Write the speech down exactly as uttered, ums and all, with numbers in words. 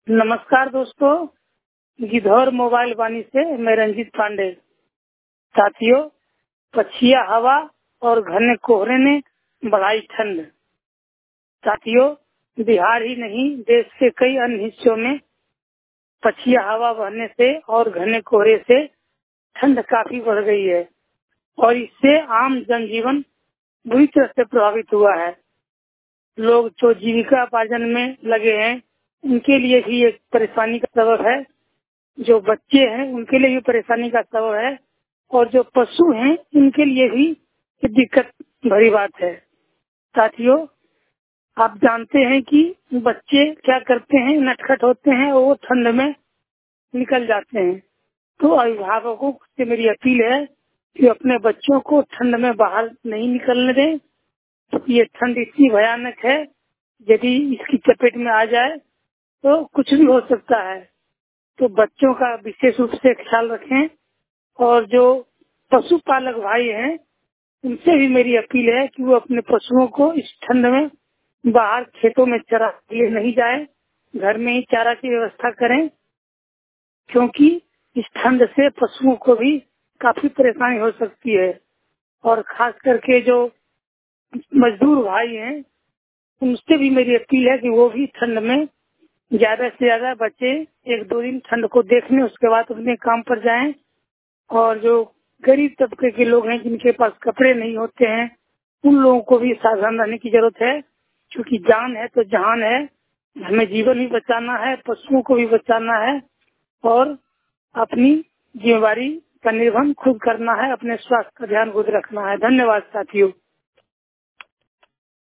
नमस्कार दोस्तों, गिद्धौर मोबाइल वाणी से मैं रंजीत पांडे। साथियों, पछिया हवा और घने कोहरे ने बढ़ाई ठंड। साथियों, बिहार ही नहीं देश के कई अन्य हिस्सों में पछिया हवा बहने से और घने कोहरे से ठंड काफी बढ़ गई है और इससे आम जनजीवन बुरी तरह से प्रभावित हुआ है। लोग जो जीविका उपार्जन में लगे हैं उनके लिए भी एक परेशानी का सबब है। जो बच्चे हैं उनके लिए भी परेशानी का सबब है और जो पशु हैं उनके लिए भी एक दिक्कत भरी बात है। साथियों, आप जानते हैं कि बच्चे क्या करते हैं, नटखट होते हैं और वो ठंड में निकल जाते हैं। तो अभिभावकों से मेरी अपील है कि अपने बच्चों को ठंड में बाहर नहीं निकलने दें। ये ठंड इतनी भयानक है, यदि इसकी चपेट में आ जाए तो कुछ भी हो सकता है। तो बच्चों का विशेष रूप से ख्याल रखें और जो पशुपालक भाई हैं उनसे भी मेरी अपील है कि वो अपने पशुओं को इस ठंड में बाहर खेतों में चरा के लिए नहीं जाए, घर में ही चारा की व्यवस्था करें, क्योंकि इस ठंड से पशुओं को भी काफी परेशानी हो सकती है। और खास करके जो मजदूर भाई हैं उनसे भी मेरी अपील है कि वो भी ठंड में ज्यादा से ज्यादा बच्चे एक दो दिन ठंड को देखने, उसके बाद अपने काम पर जाएं। और जो गरीब तबके के लोग हैं जिनके पास कपड़े नहीं होते हैं उन लोगों को भी सावधान रहने की जरूरत है, क्योंकि जान है तो जहान है। हमें जीवन भी बचाना है, पशुओं को भी बचाना है और अपनी जिम्मेवारी का निर्वहन खुद करना है। अपने स्वास्थ्य का ध्यान खुद रखना है। धन्यवाद साथियों।